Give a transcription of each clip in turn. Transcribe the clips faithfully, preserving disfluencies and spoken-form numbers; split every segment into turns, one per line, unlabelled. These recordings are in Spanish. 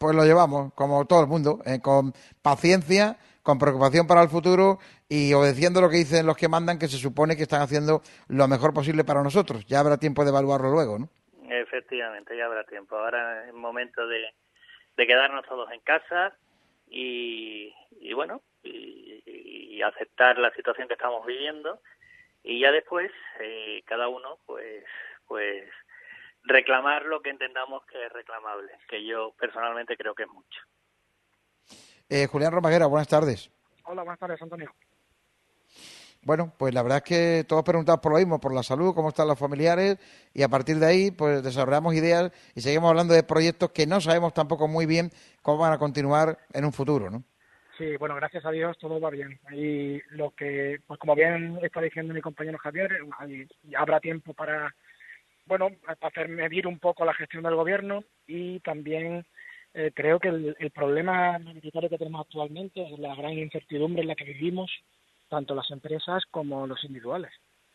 pues lo llevamos, como todo el mundo, eh, con paciencia, con preocupación para el futuro y obedeciendo lo que dicen los que mandan, que se supone que están haciendo lo mejor posible para nosotros. Ya habrá tiempo de evaluarlo luego, ¿no?
Efectivamente, ya habrá tiempo. Ahora es momento de, de quedarnos todos en casa y, y bueno, y, y aceptar la situación que estamos viviendo y ya después eh, cada uno pues pues reclamar lo que entendamos que es reclamable, que yo personalmente creo que es mucho.
Eh, Julián Romaguera, buenas tardes.
Hola, buenas tardes, Antonio.
Bueno, pues la verdad es que todos preguntamos por lo mismo, por la salud, cómo están los familiares, y a partir de ahí pues desarrollamos ideas y seguimos hablando de proyectos que no sabemos tampoco muy bien cómo van a continuar en un futuro, ¿no?
Sí, bueno, gracias a Dios todo va bien. Y lo que, pues como bien está diciendo mi compañero Javier, hay, habrá tiempo para, bueno, hacer medir un poco la gestión del gobierno y también eh, creo que el, el problema mayoritario que tenemos actualmente es la gran incertidumbre en la que vivimos, tanto las empresas como los individuales.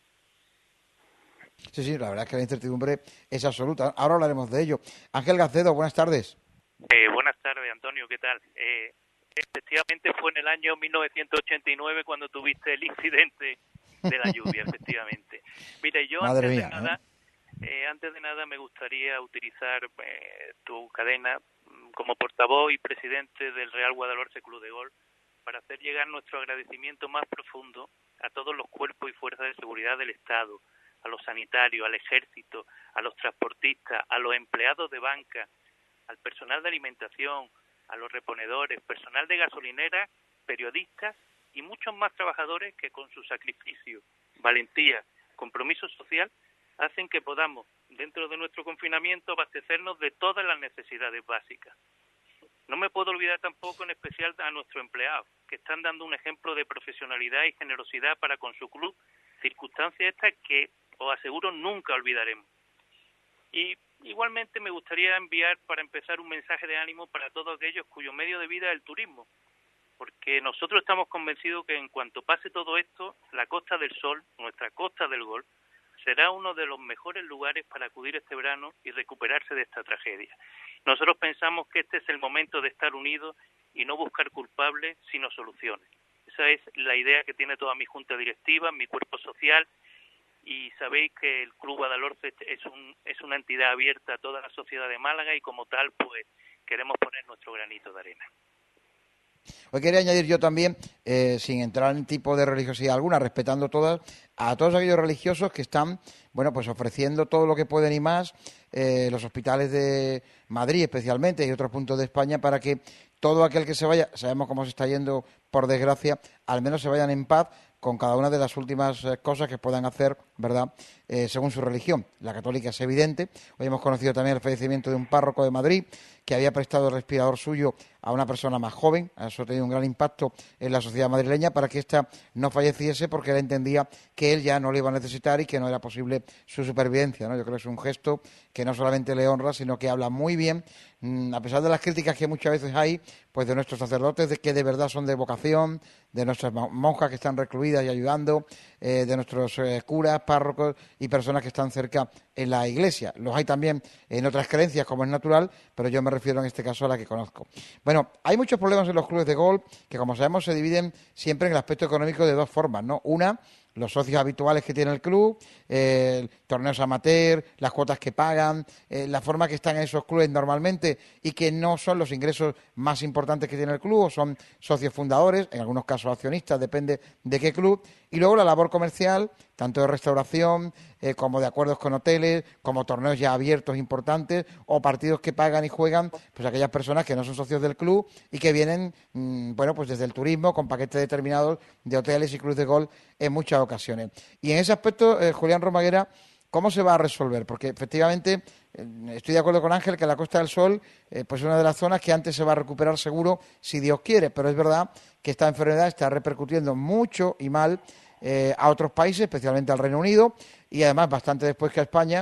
Sí, sí, la verdad es que la incertidumbre es absoluta. Ahora hablaremos de ello. Ángel Gacedo, buenas tardes.
Eh, buenas tardes, Antonio, ¿qué tal? Eh, efectivamente fue en el año mil novecientos ochenta y nueve cuando tuviste el incidente de la lluvia, efectivamente. Mira, yo
Madre
antes
mía,
de nada, ¿eh? Eh, antes de nada me gustaría utilizar eh, tu cadena como portavoz y presidente del Real Guadalhorce Club de Golf para hacer llegar nuestro agradecimiento más profundo a todos los cuerpos y fuerzas de seguridad del Estado, a los sanitarios, al ejército, a los transportistas, a los empleados de banca, al personal de alimentación, a los reponedores, personal de gasolinera, periodistas y muchos más trabajadores que con su sacrificio, valentía, compromiso social, hacen que podamos, dentro de nuestro confinamiento, abastecernos de todas las necesidades básicas. No me puedo olvidar tampoco, en especial, a nuestros empleados, que están dando un ejemplo de profesionalidad y generosidad para con su club, circunstancias estas que, os aseguro, nunca olvidaremos. Y igualmente me gustaría enviar, para empezar, un mensaje de ánimo para todos aquellos cuyo medio de vida es el turismo, porque nosotros estamos convencidos que en cuanto pase todo esto, la Costa del Sol, nuestra Costa del Golf, será uno de los mejores lugares para acudir este verano y recuperarse de esta tragedia. Nosotros pensamos que este es el momento de estar unidos y no buscar culpables, sino soluciones. Esa es la idea que tiene toda mi junta directiva, mi cuerpo social, y sabéis que el Club Guadalhorce es, un, es una entidad abierta a toda la sociedad de Málaga y como tal pues queremos poner nuestro granito de arena.
Hoy quería añadir yo también, eh, sin entrar en tipo de religiosidad alguna, respetando todas, a todos aquellos religiosos que están, bueno, pues ofreciendo todo lo que pueden y más, eh, los hospitales de Madrid especialmente y otros puntos de España, para que todo aquel que se vaya, sabemos cómo se está yendo, por desgracia, al menos se vayan en paz con cada una de las últimas eh, cosas que puedan hacer, ¿verdad?, eh, según su religión. La católica es evidente. Hoy hemos conocido también el fallecimiento de un párroco de Madrid que había prestado el respirador suyo a una persona más joven. Eso ha tenido un gran impacto en la sociedad madrileña para que ésta no falleciese, porque él entendía que él ya no le iba a necesitar y que no era posible su supervivencia, ¿no? Yo creo que es un gesto que no solamente le honra, sino que habla muy bien, mmm, a pesar de las críticas que muchas veces hay, pues de nuestros sacerdotes, de que de verdad son de vocación, de nuestras monjas que están recluidas y ayudando, eh, de nuestros eh, curas, párrocos y personas que están cerca en la iglesia. Los hay también en otras creencias, como es natural, pero yo me refiero en este caso a la que conozco. Bueno, hay muchos problemas en los clubes de golf que, como sabemos, se dividen siempre en el aspecto económico de dos formas, ¿no? Una, los socios habituales que tiene el club, eh, torneos amateur, las cuotas que pagan, eh, la forma que están en esos clubes normalmente y que no son los ingresos más importantes que tiene el club, o son socios fundadores, en algunos casos accionistas, depende de qué club, y luego la labor comercial, tanto de restauración eh, como de acuerdos con hoteles, como torneos ya abiertos importantes o partidos que pagan y juegan pues aquellas personas que no son socios del club y que vienen, mmm, bueno, pues desde el turismo con paquetes determinados de hoteles y clubes de golf en muchas ocasiones. Y en ese aspecto, eh, Julián Romaguera, ¿cómo se va a resolver? Porque efectivamente eh, estoy de acuerdo con Ángel que la Costa del Sol eh, pues es una de las zonas que antes se va a recuperar seguro si Dios quiere, pero es verdad que esta enfermedad está repercutiendo mucho y mal eh, a otros países, especialmente al Reino Unido y además bastante después que a España,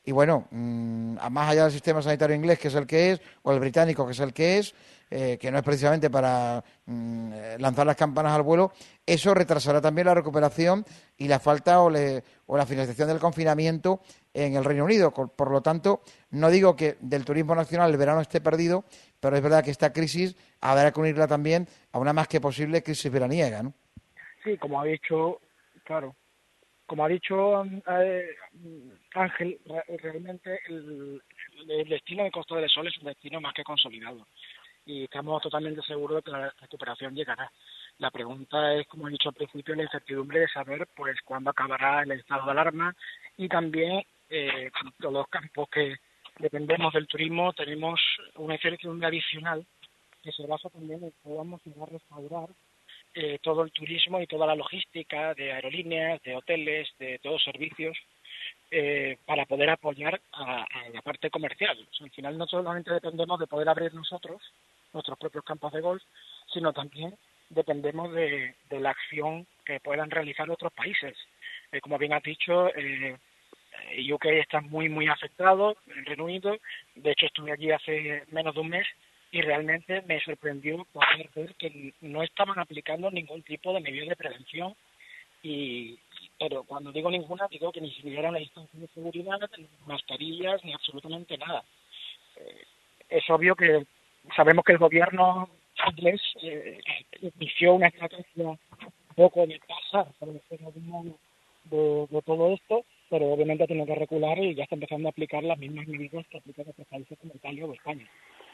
y bueno, mmm, a más allá del sistema sanitario inglés, que es el que es, o el británico, que es el que es, eh, que no es precisamente para mmm, lanzar las campanas al vuelo, eso retrasará también la recuperación y la falta o, le, o la finalización del confinamiento en el Reino Unido. Por lo tanto, no digo que del turismo nacional el verano esté perdido, pero es verdad que esta crisis habrá que unirla también a una más que posible crisis veraniega, ¿no?
Sí, como ha dicho, claro, como ha dicho eh, Ángel, re- realmente el, el destino de Costa del Sol es un destino más que consolidado y estamos totalmente seguros de que la recuperación llegará. La pregunta es, como he dicho al principio, la incertidumbre de saber pues cuándo acabará el estado de alarma y también eh, todos los campos que dependemos del turismo tenemos una incertidumbre adicional que se basa también en que podamos ir a restaurar eh, todo el turismo y toda la logística de aerolíneas, de hoteles, de todos servicios, eh, para poder apoyar a, a la parte comercial. O sea, al final no solamente dependemos de poder abrir nosotros nuestros propios campos de golf, sino también dependemos de, de la acción que puedan realizar otros países. Eh, como bien has dicho, eh, U K está muy, muy afectado, el Reino Unido. De hecho, estuve allí hace menos de un mes y realmente me sorprendió poder ver que no estaban aplicando ningún tipo de medida de prevención. Y, pero cuando digo ninguna, digo que ni siquiera la distancia de seguridad, ni mascarillas, ni absolutamente nada. Eh, es obvio que sabemos que el gobierno inglés eh, inició una estrategia un poco de pasar por el fenómeno de, de todo esto, pero obviamente ha tenido que recular y ya está empezando a aplicar las mismas medidas que aplican otros países como Italia o España.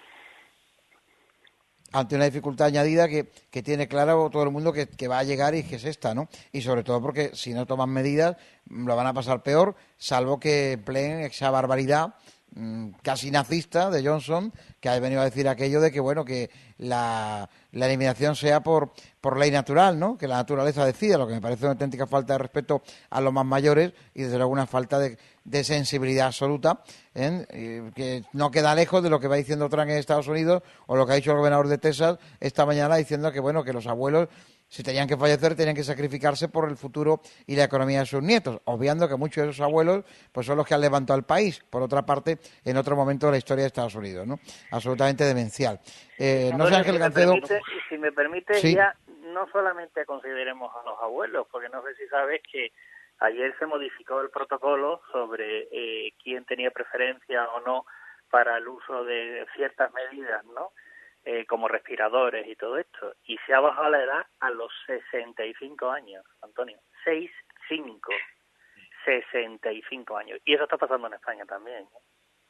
Ante una dificultad añadida que, que tiene claro todo el mundo que, que va a llegar y que es esta, ¿no? Y sobre todo porque si no toman medidas lo van a pasar peor, salvo que empleen esa barbaridad mmm, casi nazista de Johnson, que ha venido a decir aquello de que, bueno, que la, la eliminación sea por, por ley natural, ¿no? Que la naturaleza decida, lo que me parece una auténtica falta de respeto a los más mayores y desde luego una falta de, de sensibilidad absoluta, ¿eh? Que no queda lejos de lo que va diciendo Trump en Estados Unidos o lo que ha dicho el gobernador de Texas esta mañana diciendo que, bueno, que los abuelos, si tenían que fallecer, tenían que sacrificarse por el futuro y la economía de sus nietos, obviando que muchos de esos abuelos pues son los que han levantado el país, por otra parte, en otro momento de la historia de Estados Unidos, ¿no? Absolutamente demencial. Eh, no sé, Ángel Gancedo...
Si me permite,
sí.
ya no solamente consideremos a los abuelos, porque no sé si sabes que ayer se modificó el protocolo sobre eh, quién tenía preferencia o no para el uso de ciertas medidas, ¿no? Eh, como respiradores y todo esto. Y se ha bajado la edad a los sesenta y cinco años, Antonio. seis cinco. sesenta y cinco años. Y eso está pasando en España también, ¿eh?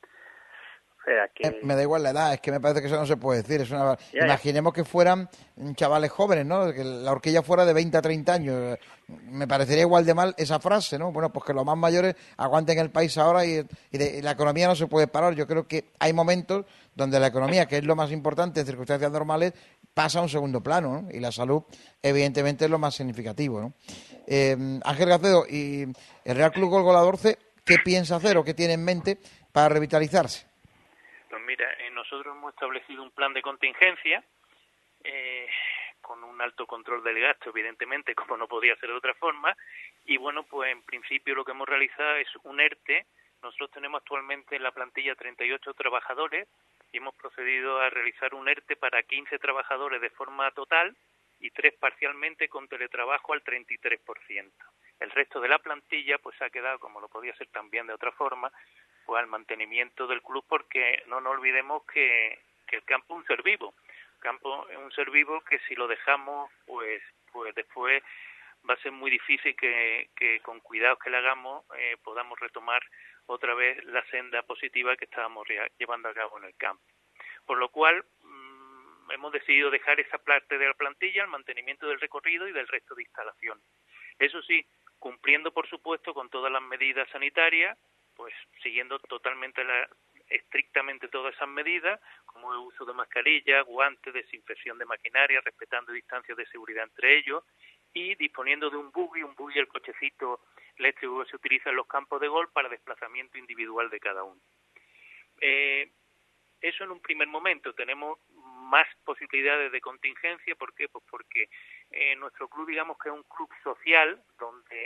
O sea que...
Eh, me da igual la edad, es que me parece que eso no se puede decir. Es una...
ya,
Imaginemos ya. que fueran chavales jóvenes, ¿no? Que la horquilla fuera de veinte a treinta años. Me parecería igual de mal esa frase, ¿no? Bueno, pues que los más mayores aguanten el país ahora y, y, de, y la economía no se puede parar. Yo creo que hay momentos donde la economía, que es lo más importante en circunstancias normales, pasa a un segundo plano, ¿no? Y la salud, evidentemente, es lo más significativo, ¿no? Eh, Ángel Gancedo, y el Real Club Golf Goladorce, ¿qué piensa hacer o qué tiene en mente para revitalizarse?
Pues mira, eh, nosotros hemos establecido un plan de contingencia eh, con un alto control del gasto, evidentemente, como no podía ser de otra forma, y bueno, pues en principio lo que hemos realizado es un ERTE. Nosotros tenemos actualmente en la plantilla treinta y ocho trabajadores y hemos procedido a realizar un ERTE para quince trabajadores de forma total y tres parcialmente con teletrabajo al treinta y tres por ciento. El resto de la plantilla pues ha quedado, como lo podía ser también de otra forma, pues al mantenimiento del club, porque no nos olvidemos que, que el campo es un ser vivo. El campo es un ser vivo que si lo dejamos, pues pues después va a ser muy difícil que, que con cuidados que le hagamos eh, podamos retomar otra vez la senda positiva que estábamos llevando a cabo en el campo. Por lo cual mmm, hemos decidido dejar esa parte de la plantilla, el mantenimiento del recorrido y del resto de instalaciones. Eso sí, cumpliendo por supuesto con todas las medidas sanitarias, pues siguiendo totalmente la, estrictamente todas esas medidas, como el uso de mascarillas, guantes, desinfección de maquinaria, respetando distancias de seguridad entre ellos y disponiendo de un buggy, un buggy, el cochecito eléctrico que se utiliza en los campos de golf para desplazamiento individual de cada uno. Eh, eso en un primer momento. Tenemos más posibilidades de contingencia. ¿Por qué? Pues porque eh, nuestro club, digamos que es un club social donde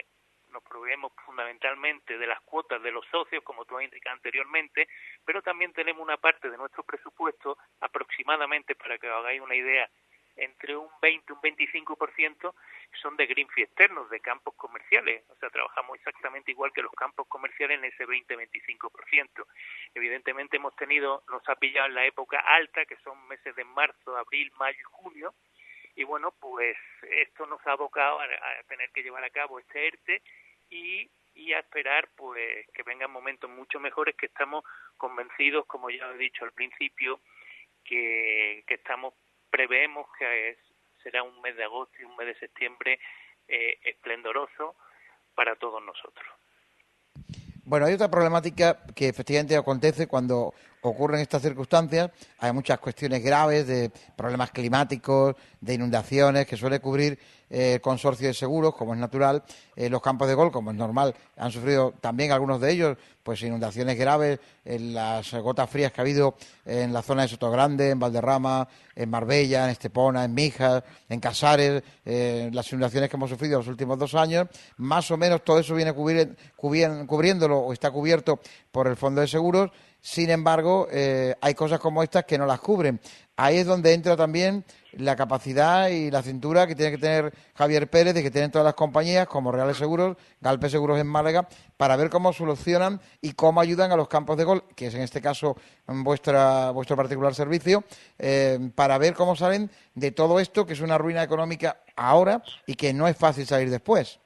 nos proveemos fundamentalmente de las cuotas de los socios, como tú has indicado anteriormente, pero también tenemos una parte de nuestro presupuesto, aproximadamente, para que os hagáis una idea, entre un veinte y un veinticinco por ciento son de greenfield externos, de campos comerciales. O sea, trabajamos exactamente igual que los campos comerciales en ese veinte a veinticinco por ciento. Evidentemente hemos tenido, nos ha pillado en la época alta, que son meses de marzo, abril, mayo y junio, y bueno, pues esto nos ha abocado a, a tener que llevar a cabo este ERTE y, y a esperar pues que vengan momentos mucho mejores, que estamos convencidos, como ya he dicho al principio, que, que estamos preveemos que es, será un mes de agosto y un mes de septiembre eh, esplendoroso para todos nosotros.
Bueno, hay otra problemática que efectivamente acontece cuando ocurren estas circunstancias. Hay muchas cuestiones graves de problemas climáticos, de inundaciones, que suele cubrir eh, el consorcio de seguros, como es natural. Eh, los campos de golf, como es normal, han sufrido también algunos de ellos pues inundaciones graves en las gotas frías que ha habido en la zona de Sotogrande, en Valderrama, en Marbella, en Estepona, en Mijas, en Casares, eh, las inundaciones que hemos sufrido los últimos dos años. Más o menos todo eso viene cubrir, cubrir, cubriéndolo o está cubierto por el Fondo de Seguros. Sin embargo, eh, hay cosas como estas que no las cubren. Ahí es donde entra también la capacidad y la cintura que tiene que tener Javier Pérez y que tienen todas las compañías como Reales Seguros, Galpe Seguros en Málaga, para ver cómo solucionan y cómo ayudan a los campos de golf, que es en este caso vuestra, vuestro particular servicio, eh, para ver cómo salen de todo esto, que es una ruina económica ahora y que no es fácil salir después.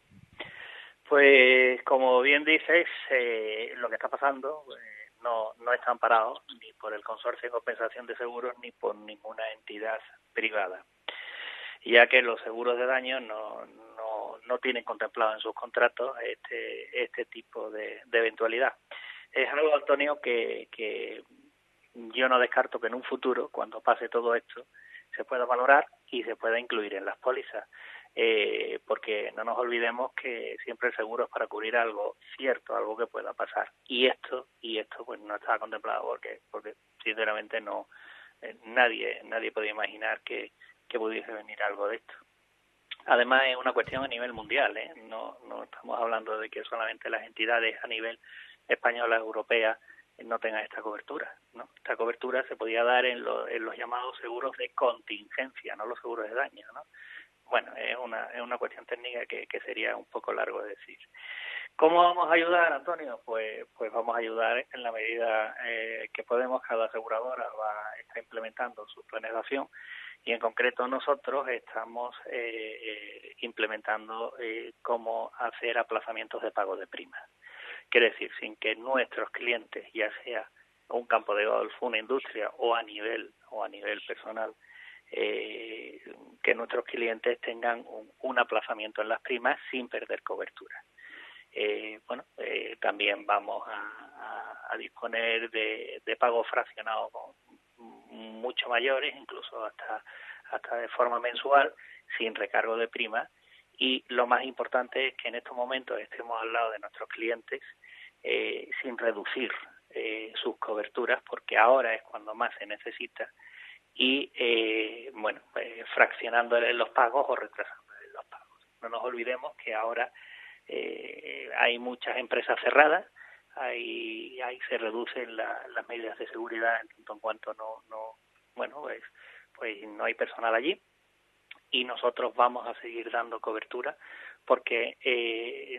Pues como bien dices, eh, lo que está pasando eh, no, no está amparado ni por el Consorcio de Compensación de Seguros ni por ninguna entidad privada, ya que los seguros de daño no, no, no tienen contemplado en sus contratos este, este tipo de, de eventualidad. Es algo, Antonio, que, que yo no descarto que en un futuro, cuando pase todo esto, se pueda valorar y se pueda incluir en las pólizas. Eh, porque no nos olvidemos que siempre el seguro es para cubrir algo cierto, algo que pueda pasar, y esto y esto pues no estaba contemplado porque porque sinceramente no eh, nadie nadie podía imaginar que, que pudiese venir algo de esto. Además es una cuestión a nivel mundial, ¿eh? no no estamos hablando de que solamente las entidades a nivel española, europea no tengan esta cobertura, ¿no? Esta cobertura se podía dar en, lo, en los llamados seguros de contingencia, no los seguros de daño, ¿no? Bueno, es una es una cuestión técnica que, que sería un poco largo de decir. ¿Cómo vamos a ayudar, Antonio? Pues pues vamos a ayudar en la medida eh, que podemos. Cada aseguradora va está implementando su planeación y en concreto nosotros estamos eh, eh, implementando eh, cómo hacer aplazamientos de pago de primas. Quiere decir, sin que nuestros clientes, ya sea un campo de golf, una industria o a nivel o a nivel personal, Eh, que nuestros clientes tengan un, un aplazamiento en las primas sin perder cobertura. Eh, bueno, eh, también vamos a, a, a disponer de, de pagos fraccionados mucho mayores, incluso hasta hasta de forma mensual, sin recargo de prima. Y lo más importante es que en estos momentos estemos al lado de nuestros clientes eh, sin reducir eh, sus coberturas, porque ahora es cuando más se necesita. Y, eh, bueno, eh, fraccionándole los pagos o retrasándole los pagos. No nos olvidemos que ahora eh, hay muchas empresas cerradas, ahí, ahí se reducen la, las medidas de seguridad en tanto en cuanto no, no bueno, pues, pues no hay personal allí, y nosotros vamos a seguir dando cobertura porque eh,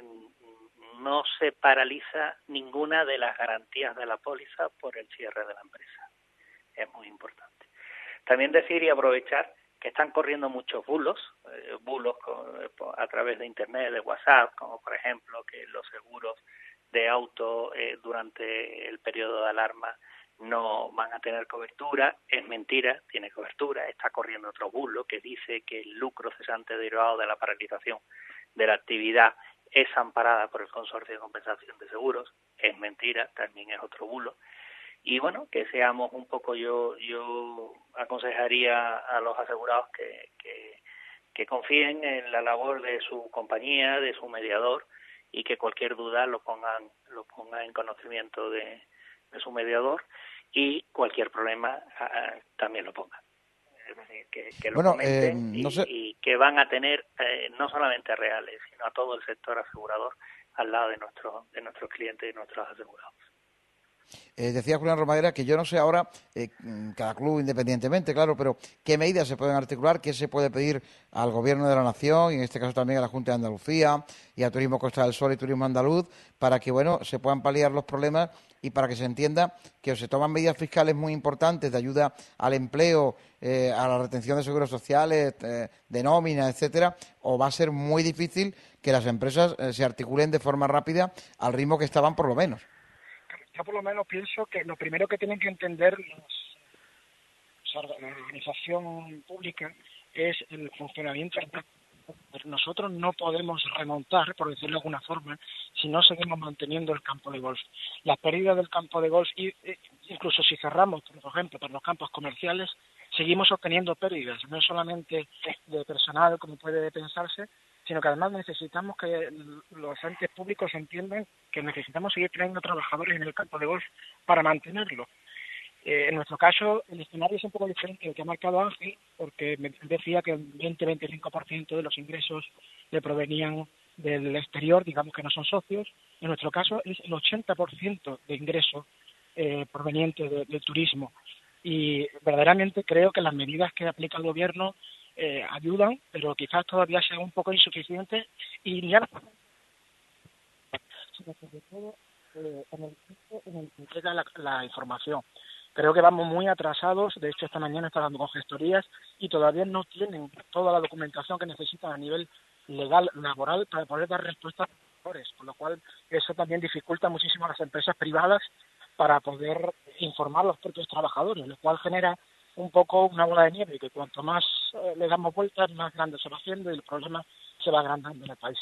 no se paraliza ninguna de las garantías de la póliza por el cierre de la empresa. Es muy importante. También decir y aprovechar que están corriendo muchos bulos, eh, bulos con, eh, a través de Internet, de WhatsApp, como por ejemplo que los seguros de auto eh, durante el periodo de alarma no van a tener cobertura. Es mentira, tiene cobertura. Está corriendo otro bulo que dice que el lucro cesante derivado de la paralización de la actividad es amparada por el Consorcio de Compensación de Seguros. Es mentira, también es otro bulo. Y bueno, que seamos un poco, yo yo aconsejaría a los asegurados que, que, que confíen en la labor de su compañía, de su mediador, y que cualquier duda lo pongan lo pongan en conocimiento de, de su mediador, y cualquier problema uh, también lo pongan. es decir, que, que lo
bueno,
comenten
eh, no
y,
sé.
y que van a tener eh, no solamente a Reales, sino a todo el sector asegurador al lado de nuestros de nuestros clientes y nuestros asegurados.
Eh, decía Julián Romaguera que yo no sé ahora, eh, cada club independientemente, claro, pero qué medidas se pueden articular, qué se puede pedir al Gobierno de la Nación, y en este caso también a la Junta de Andalucía y a Turismo Costa del Sol y Turismo Andaluz, para que, bueno, se puedan paliar los problemas y para que se entienda que o se toman medidas fiscales muy importantes de ayuda al empleo, eh, a la retención de seguros sociales, eh, de nómina, etcétera, o va a ser muy difícil que las empresas eh, se articulen de forma rápida al ritmo que estaban por lo menos.
Yo por lo menos pienso que lo primero que tienen que entender los, la organización pública es el funcionamiento. Nosotros no podemos remontar, por decirlo de alguna forma, si no seguimos manteniendo el campo de golf. Las pérdidas del campo de golf, incluso si cerramos, por ejemplo, para los campos comerciales, seguimos obteniendo pérdidas, no solamente de personal, como puede pensarse, sino que además necesitamos que los entes públicos entiendan que necesitamos seguir trayendo trabajadores en el campo de golf para mantenerlo. Eh, en nuestro caso, el escenario es un poco diferente al que ha marcado Ángel, porque me decía que el veinte a veinticinco por ciento de los ingresos le provenían del exterior, digamos que no son socios. En nuestro caso es el ochenta por ciento de ingresos eh, provenientes de, del turismo. Y verdaderamente creo que las medidas que aplica el Gobierno Eh, ayudan, pero quizás todavía sean un poco insuficientes y ya sobre todo eh, en el en el que entrega la, la información. Creo que vamos muy atrasados. De hecho, esta mañana estaba hablando con gestorías y todavía no tienen toda la documentación que necesitan a nivel legal, laboral, para poder dar respuestas a los trabajadores, con lo cual eso también dificulta muchísimo a las empresas privadas para poder informar a los propios trabajadores, lo cual genera un poco una bola de nieve, que cuanto más eh, le damos vueltas, más grande se va haciendo y el problema se va agrandando en el país.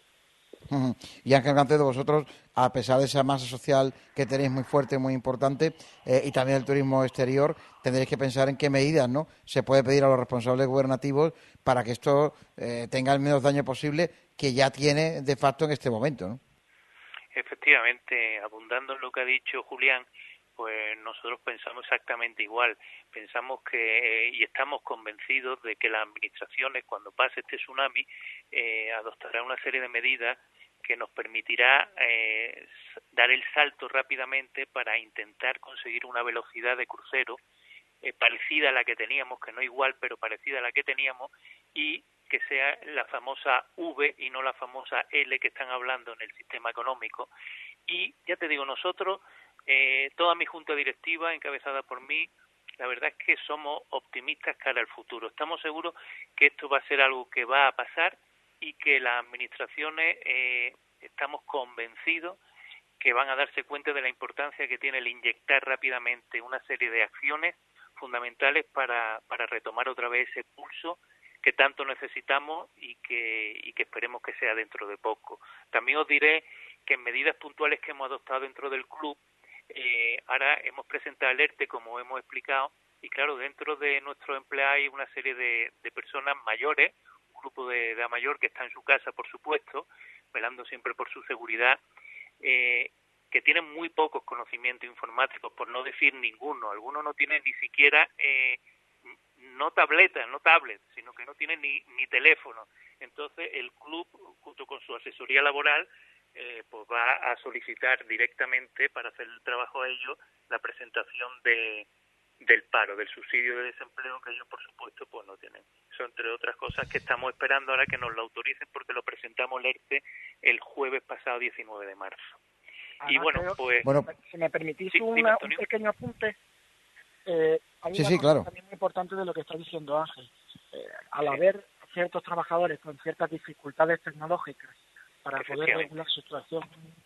Uh-huh. Y Ángel Gancedo, vosotros, a pesar de esa masa social que tenéis muy fuerte, muy importante, eh, y también el turismo exterior, tendréis que pensar en qué medidas, ¿no?, se puede pedir a los responsables gubernativos para que esto eh, tenga el menos daño posible que ya tiene de facto en este momento, ¿no?
Efectivamente, abundando en lo que ha dicho Julián, pues nosotros pensamos exactamente igual. Pensamos que, y estamos convencidos de que las administraciones, cuando pase este tsunami, eh, adoptarán una serie de medidas que nos permitirá eh, dar el salto rápidamente para intentar conseguir una velocidad de crucero eh, parecida a la que teníamos, que no igual, pero parecida a la que teníamos, y que sea la famosa V y no la famosa L que están hablando en el sistema económico. Y ya te digo, nosotros, eh, toda mi junta directiva, encabezada por mí, la verdad es que somos optimistas cara al futuro. Estamos seguros que esto va a ser algo que va a pasar y que las administraciones eh, estamos convencidos que van a darse cuenta de la importancia que tiene el inyectar rápidamente una serie de acciones fundamentales para, para retomar otra vez ese pulso que tanto necesitamos y que, y que esperemos que sea dentro de poco. También os diré que en medidas puntuales que hemos adoptado dentro del club, eh, ahora hemos presentado el ERTE, como hemos explicado, y claro, dentro de nuestros empleados hay una serie de, de personas mayores, un grupo de edad mayor que está en su casa, por supuesto, velando siempre por su seguridad, eh, que tienen muy pocos conocimientos informáticos, por no decir ninguno. Algunos no tienen ni siquiera eh, no tabletas, no tablets, sino que no tienen ni, ni teléfono. Entonces el club, junto con su asesoría laboral, eh, pues va a solicitar directamente para hacer el trabajo a ellos la presentación de del paro, del subsidio de desempleo, que ellos por supuesto pues no tienen. Son entre otras cosas que estamos esperando ahora que nos lo autoricen, porque lo presentamos el ERTE el jueves pasado, diecinueve de marzo. Además, y bueno, pues...
Bueno, si me permitís
sí,
una, un pequeño apunte, eh, hay
sí,
una
sí,
cosa
claro.
también muy importante de lo que está diciendo Ángel. Eh, al haber ciertos trabajadores con ciertas dificultades tecnológicas para poder regular su situación,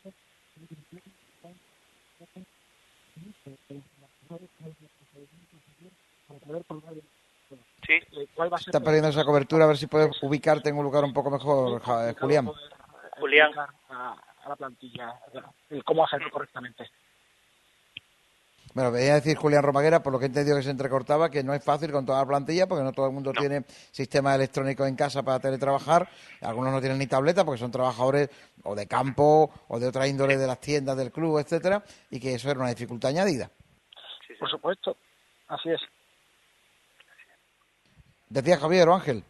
sí.
¿cuál va a ser?
Está perdiendo esa cobertura, a ver si puedes ubicarte en un lugar un poco mejor, Julián.
Julián.
A, a la plantilla, el cómo hacerlo correctamente.
Bueno, venía a decir Julián Romaguera, por lo que he entendido que se entrecortaba, que no es fácil con toda la plantilla, porque no todo el mundo no. tiene sistemas electrónicos en casa para teletrabajar. Algunos no tienen ni tableta, porque son trabajadores o de campo o de otra índole de las tiendas del club, etcétera, y que eso era una dificultad añadida.
Por supuesto, así es.
Decía Javier o Ángel.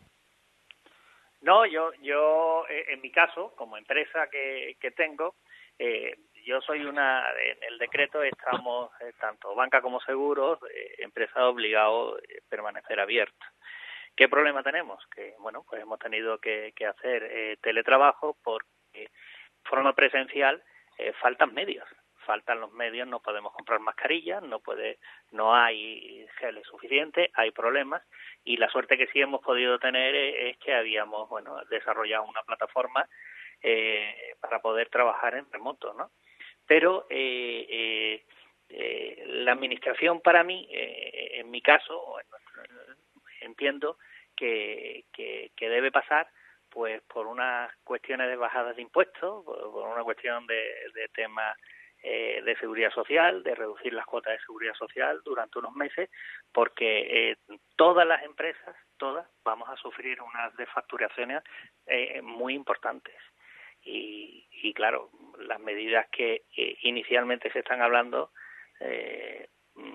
No, yo, yo eh, en mi caso, como empresa que, que tengo, eh, yo soy una, en el decreto estamos, eh, tanto banca como seguros, eh, empresas obligados a permanecer abiertas. ¿Qué problema tenemos? Que, bueno, pues hemos tenido que, que hacer eh, teletrabajo porque de forma presencial eh, faltan medios. Faltan los medios, no podemos comprar mascarillas, no puede, no hay geles suficientes, hay problemas, y la suerte que sí hemos podido tener es que habíamos, bueno, desarrollado una plataforma eh, para poder trabajar en remoto, ¿no? Pero eh, eh, eh, la administración para mí, eh, en mi caso, entiendo que, que, que debe pasar pues por unas cuestiones de bajadas de impuestos, por, por una cuestión de, de temas eh, de seguridad social, de reducir las cuotas de seguridad social durante unos meses, porque eh, todas las empresas, todas, vamos a sufrir unas desfacturaciones eh, muy importantes. Y, y claro, las medidas que eh, inicialmente se están hablando eh,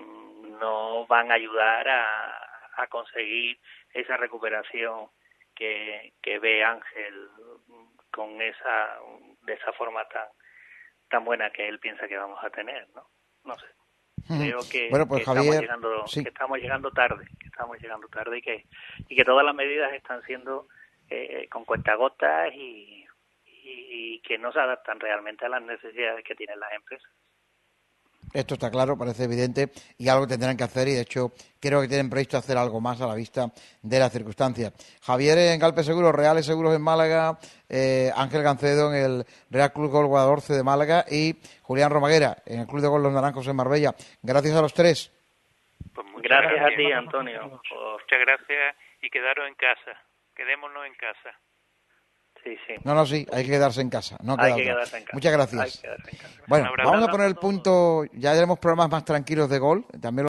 no van a ayudar a, a conseguir esa recuperación que, que ve Ángel con esa de esa forma tan tan buena que él piensa que vamos a tener, ¿no? No sé. Creo que,
bueno, pues,
que
Javier,
estamos llegando,
sí.
que estamos llegando tarde, que estamos llegando tarde y que y que todas las medidas están siendo eh, con cuentagotas y, y, y que no se adaptan realmente a las necesidades que tienen las empresas.
Esto está claro, parece evidente, y algo que tendrán que hacer, y de hecho creo que tienen previsto hacer algo más a la vista de las circunstancias. Javier en Galpe Seguros, Reales Seguros en Málaga, eh, Ángel Gancedo en el Real Club Golf Guadalhorce de Málaga y Julián Romaguera en el Club de Golf Los Naranjos en Marbella. Gracias a los tres.
Pues muchas
Gracias,
gracias
a ti, Antonio. Por...
Muchas gracias y quedaros en casa. Quedémonos en casa.
Sí, sí.
No, no, sí, hay que quedarse en casa. No
hay
queda
que
otra.
quedarse en casa.
Muchas gracias.
Hay que quedarse en casa.
Bueno, vamos a poner el punto, ya tenemos programas más tranquilos de gol, también